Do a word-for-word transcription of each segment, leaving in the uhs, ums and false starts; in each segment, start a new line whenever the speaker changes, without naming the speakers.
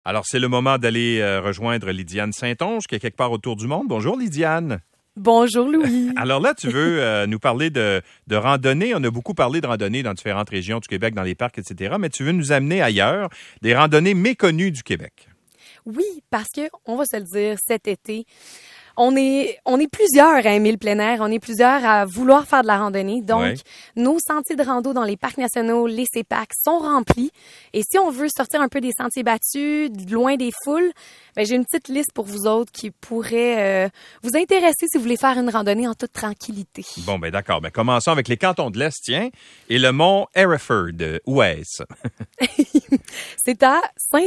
Alors, c'est le moment d'aller euh, rejoindre Lydiane Saint-Onge, qui est quelque part autour du monde. Bonjour, Lydiane.
Bonjour, Louis.
Alors là, tu veux euh, nous parler de, de randonnée. On a beaucoup parlé de randonnée dans différentes régions du Québec, dans les parcs, et cetera. Mais tu veux nous amener ailleurs, des randonnées méconnues du Québec.
Oui, parce que, on va se le dire, cet été, on est, on est plusieurs à aimer le plein air, on est plusieurs à vouloir faire de la randonnée. Donc,
Ouais.
nos sentiers de rando dans les parcs nationaux, les C E P A C, sont remplis. Et si on veut sortir un peu des sentiers battus, loin des foules, ben, j'ai une petite liste pour vous autres qui pourrait euh, vous intéresser si vous voulez faire une randonnée en toute tranquillité.
Bon, ben d'accord. Ben, commençons avec les cantons de l'Est, tiens, et le mont Hereford. Où est-ce?
C'est à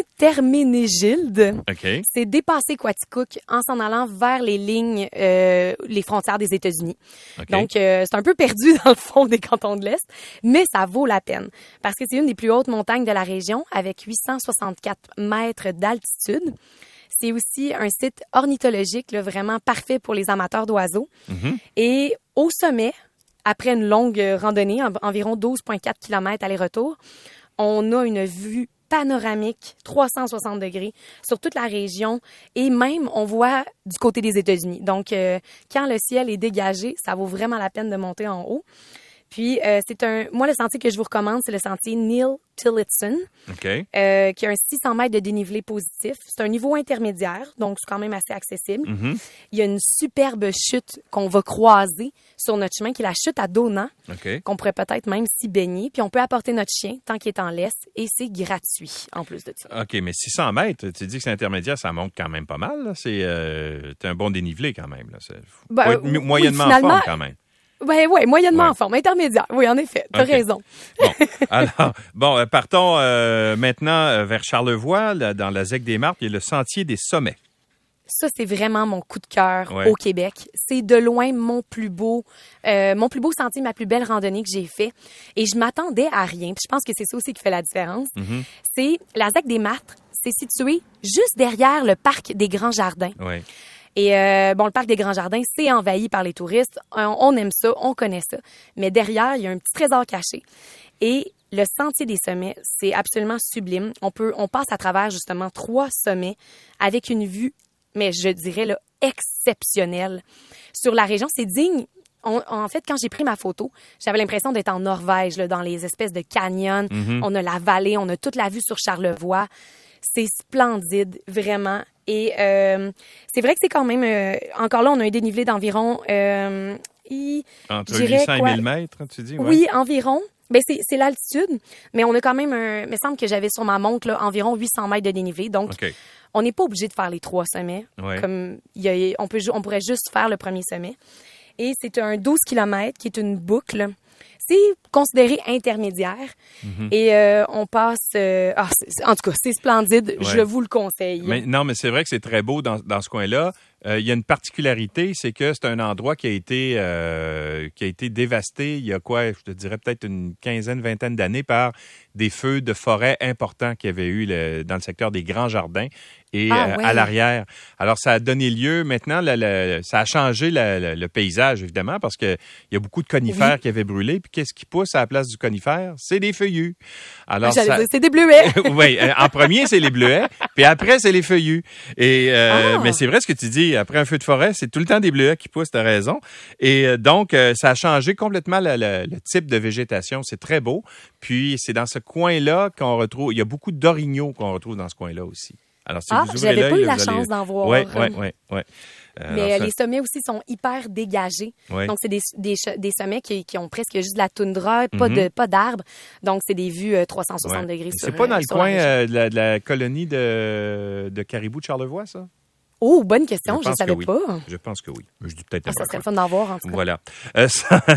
Saint-Herménégilde.
OK.
C'est dépassé Quaticook en s'en allant vers les lignes, euh, les frontières des États-Unis.
OK.
Donc, euh, c'est un peu perdu dans le fond des cantons de l'Est, mais ça vaut la peine parce que c'est une des plus hautes montagnes de la région avec huit cent soixante-quatre mètres d'altitude. C'est aussi un site ornithologique là, vraiment parfait pour les amateurs d'oiseaux.
Mhm.
Et au sommet, après une longue randonnée, en- environ douze virgule quatre kilomètres aller-retour, on a une vue panoramique trois cent soixante degrés sur toute la région et même on voit du côté des États-Unis. Donc, euh, quand le ciel est dégagé, ça vaut vraiment la peine de monter en haut. Puis, euh, c'est un, moi, le sentier que je vous recommande, c'est le sentier Neil Tillotson,
OK.
euh, qui a un six cents mètres de dénivelé positif. C'est un niveau intermédiaire, donc c'est quand même assez accessible.
Mhm.
Il y a une superbe chute qu'on va croiser sur notre chemin, qui est la chute à Donant,
OK.
qu'on pourrait peut-être même s'y baigner. Puis on peut apporter notre chien tant qu'il est en laisse et c'est gratuit en plus de ça.
OK, mais six cents mètres, tu dis que c'est intermédiaire, ça monte quand même pas mal. Là. C'est euh, t'as un bon dénivelé quand même. Là. C'est, faut
Ben,
être
oui,
moyennement en
finalement-
forme quand même.
Ouais, ouais, moyennement
Ouais.
en forme, intermédiaire. Oui, en effet, t'as
OK.
raison.
Bon, alors, bon, euh, partons euh, maintenant euh, vers Charlevoix, là, dans la Z E C des Martres, il y a le Sentier des Sommets.
Ça, c'est vraiment mon coup de cœur
Ouais.
au Québec. C'est de loin mon plus beau, euh, mon plus beau sentier, ma plus belle randonnée que j'ai fait. Et je m'attendais à rien. Puis je pense que c'est ça aussi qui fait la différence.
Mhm.
C'est la Z E C des Martres. C'est situé juste derrière le parc des Grands Jardins.
Oui.
Et euh, bon, le parc des Grands Jardins, c'est envahi par les touristes. On, on aime ça, on connaît ça. Mais derrière, il y a un petit trésor caché. Et le Sentier des Sommets, c'est absolument sublime. On peut, on passe à travers justement trois sommets avec une vue, mais je dirais là, exceptionnelle sur la région. C'est digne. On- en fait, quand j'ai pris ma photo, j'avais l'impression d'être en Norvège, là, dans les espèces de canyons.
Mhm.
On a la vallée, on a toute la vue sur Charlevoix. C'est splendide, vraiment. Et euh, c'est vrai que c'est quand même... euh, encore là, on a un dénivelé d'environ... euh, y-
Entre
je dirais
huit cents et
quoi?
mille mètres, tu dis? Ouais.
Oui, environ. Ben c'est, c'est l'altitude, mais on a quand même un... Il me semble que j'avais sur ma montre là, environ huit cents mètres de dénivelé. Donc,
OK.
on n'est pas obligé de faire les trois sommets.
Ouais.
Comme il y a, on, peut, ju- on pourrait juste faire le premier sommet. Et c'est un douze kilomètres qui est une boucle. C'est considéré intermédiaire.
Mhm.
Et euh, on passe... euh, ah, c'est- c'est- en tout cas, c'est splendide.
Ouais.
Je vous le conseille.
Mais, non, mais c'est vrai que c'est très beau dans, dans ce coin-là. Euh, il y a une particularité, c'est que c'est un endroit qui a été euh, qui a été dévasté il y a quoi, je te dirais peut-être une quinzaine, vingtaine d'années par des feux de forêt importants qu'il y avait eu le- dans le secteur des Grands Jardins et
Ah,
euh,
ouais.
à l'arrière. Alors, ça a donné lieu, maintenant, la- la- ça a changé la- la- le paysage, évidemment, parce que il y a beaucoup de conifères
Oui.
qui avaient brûlé. Puis qu'est-ce qui pousse à la place du conifère? C'est des feuillus. Alors,
J'allais
ça-
dire, c'est des bleuets.
oui, euh, en premier, c'est les bleuets, puis après, c'est les feuillus. Et euh,
Ah!
mais c'est vrai ce que tu dis, après un feu de forêt, c'est tout le temps des bleuets qui poussent, t'as raison. Et euh, donc, euh, ça a changé complètement la- la- le type de végétation. C'est très beau. Puis, c'est dans ce coin-là qu'on retrouve, il y a beaucoup d'orignaux qu'on retrouve dans ce coin-là aussi. Alors, si
Ah,
vous ouvrez
j'avais pas
l'œil,
eu la
vous allez-
chance d'en voir.
Oui, oui, oui, oui.
Mais les sommets aussi sont hyper dégagés.
Ouais.
Donc, c'est des, des, ch- des sommets qui, qui ont presque juste de la toundra, pas
Mhm.
de pas d'arbres. Donc, c'est des vues euh, trois cent soixante degrés sur
C'est pas dans
euh,
le
sur la
coin
région.
euh, de, la, de la colonie de, de caribou de Charlevoix, ça?
Oh, bonne question, je ne
pense que
savais
oui.
pas.
Je pense que oui. Je dis peut-être
Ah, ça
n'importe
serait
quoi.
le fun d'en voir, en tout cas.
Voilà. Euh,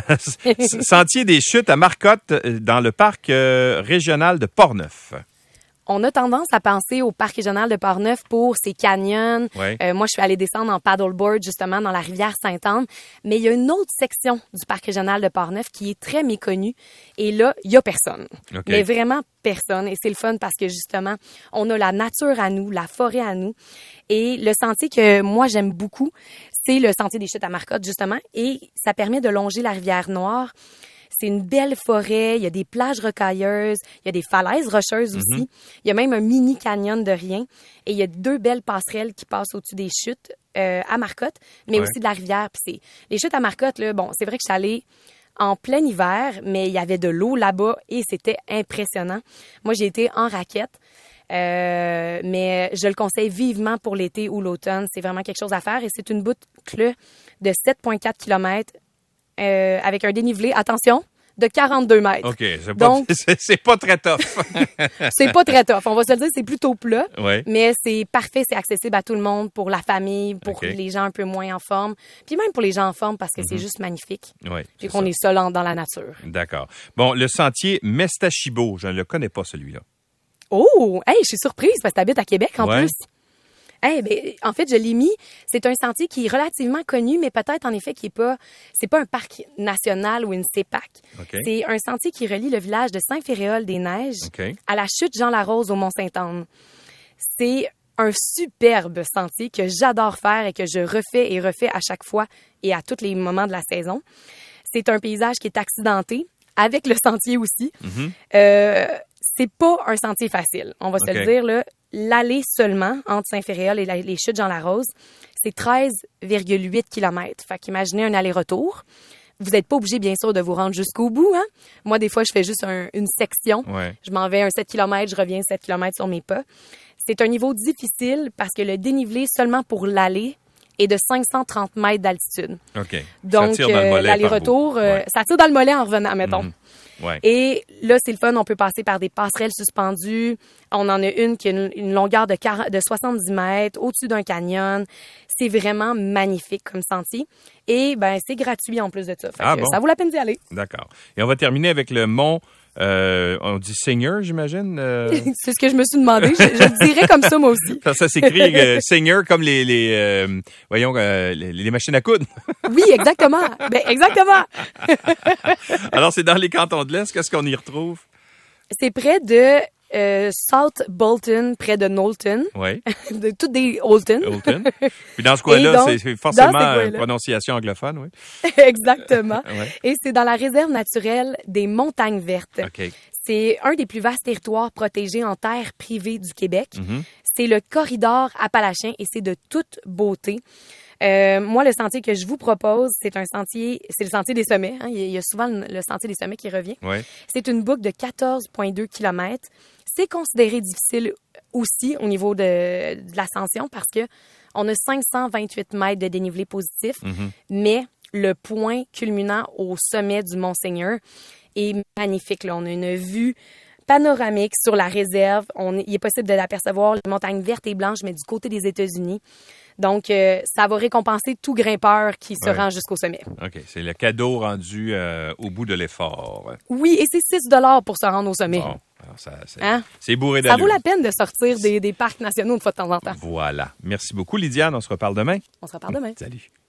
Sentier des Chutes à Marcotte, euh, dans le parc euh, régional de Portneuf.
On a tendance à penser au parc régional de Portneuf pour ses canyons.
Ouais.
Euh, moi, je suis allée descendre en paddleboard, justement, dans la rivière Sainte-Anne. Mais il y a une autre section du parc régional de Portneuf qui est très méconnue. Et là, il y a personne.
OK.
Mais vraiment personne. Et c'est le fun parce que, justement, on a la nature à nous, la forêt à nous. Et le sentier que moi, j'aime beaucoup, c'est le sentier des Chutes à Marcotte, justement. Et ça permet de longer la rivière Noire. C'est une belle forêt, il y a des plages rocailleuses, il y a des falaises rocheuses
Mm-hmm.
aussi. Il y a même un mini canyon de rien. Et il y a deux belles passerelles qui passent au-dessus des chutes euh, à Marcotte, mais
Ouais.
aussi de la rivière. Puis c'est les chutes à Marcotte, là, bon, c'est vrai que je suis allée en plein hiver, mais il y avait de l'eau là-bas et c'était impressionnant. Moi, j'ai été en raquette. Euh, mais je le conseille vivement pour l'été ou l'automne. C'est vraiment quelque chose à faire et c'est une boucle de sept virgule quatre kilomètres euh, avec un dénivelé, attention, de quarante-deux mètres.
OK, c'est pas,
Donc-
c'est, c'est pas très tough.
C'est pas très tough. On va se le dire, c'est plutôt plat,
Ouais.
mais c'est parfait, c'est accessible à tout le monde, pour la famille, pour
OK.
les gens un peu moins en forme, puis même pour les gens en forme parce que c'est juste magnifique.
Ouais,
Puis
c'est
qu'on
ça.
est seul en- dans la nature.
D'accord. Bon, le sentier Mestachibo, je ne le connais pas celui-là.
Oh! Hey, je suis surprise parce que t'habites à Québec en
Ouais.
plus. Hey, ben, en fait, je l'ai mis. C'est un sentier qui est relativement connu, mais peut-être en effet qui est pas, c'est pas un parc national ou une C E P A C.
OK.
C'est un sentier qui relie le village de Saint-Féréol-des-Neiges
OK.
à la chute Jean-Larose au Mont-Sainte-Anne. C'est un superbe sentier que j'adore faire et que je refais et refais à chaque fois et à tous les moments de la saison. C'est un paysage qui est accidenté, avec le sentier aussi.
Mhm.
Euh, c'est pas un sentier facile, on va se
OK.
le dire, là. L'aller seulement entre Saint-Féréol et la- les chutes Jean-Larose, c'est treize virgule huit kilomètres. Fait qu'imaginez un aller-retour. Vous n'êtes pas obligé, bien sûr, de vous rendre jusqu'au bout, hein. Moi, des fois, je fais juste un- une section.
Ouais.
Je m'en vais un sept kilomètres, je reviens sept kilomètres sur mes pas. C'est un niveau difficile parce que le dénivelé seulement pour l'aller est de cinq cent trente mètres d'altitude.
OK.
Donc,
ça tire dans le
euh,
mollet par
l'aller-retour,
bout.
euh,
Ouais.
ça tire dans le mollet en revenant, mettons.
Mhm. Ouais.
Et là, c'est le fun, on peut passer par des passerelles suspendues. On en a une qui a une, une longueur de, quarante de soixante-dix mètres, au-dessus d'un canyon. C'est vraiment magnifique comme sentier. Et ben c'est gratuit en plus de ça. Fait
Ah
que
bon?
Ça vaut la peine d'y aller.
D'accord. Et on va terminer avec le mont, euh, on dit Seigneur, j'imagine? euh?
C'est ce que je me suis demandé. Je, je le dirais comme ça, moi aussi.
Ça, ça s'écrit euh, Seigneur comme les, les euh, voyons, euh, les, les machines à coudre.
Oui, exactement. Ben, exactement.
Alors, c'est dans les cantons de l'Est. Qu'est-ce qu'on y retrouve?
C'est près de euh, South Bolton, près de Knowlton.
Oui.
De toutes des Holton.
Holton. Puis dans ce coin-là,
Et donc,
c'est- c'est forcément
dans ces coins-là.
une prononciation anglophone, oui.
Exactement.
Ouais.
Et c'est dans la réserve naturelle des Montagnes Vertes.
OK.
C'est un des plus vastes territoires protégés en terre privée du Québec.
Mhm.
C'est le corridor appalachien et c'est de toute beauté. Euh, moi, le sentier que je vous propose, c'est un sentier, c'est le sentier des sommets. Hein. Il y a- il y a souvent le, le sentier des sommets qui revient.
Ouais.
C'est une boucle de quatorze virgule deux kilomètres. C'est considéré difficile aussi au niveau de, de l'ascension parce que on a cinq cent vingt-huit mètres de dénivelé positif,
Mhm.
mais le point culminant au sommet du Mont-Seigneur est magnifique. Là. On a une vue panoramique sur la réserve. On est, il est possible de l'apercevoir, les montagnes vertes et blanches, mais du côté des États-Unis. Donc, euh, ça va récompenser tout grimpeur qui se
Ouais.
rend jusqu'au sommet.
OK. C'est le cadeau rendu euh, au bout de l'effort.
Oui, et c'est six dollars pour se rendre au sommet.
Bon. Alors, ça, c'est,
Hein?
c'est bourré
Ça
d'allure.
vaut la peine de sortir des, des parcs nationaux une fois de temps en temps.
Voilà. Merci beaucoup, Lydiane. On se reparle demain.
On se reparle demain.
Salut.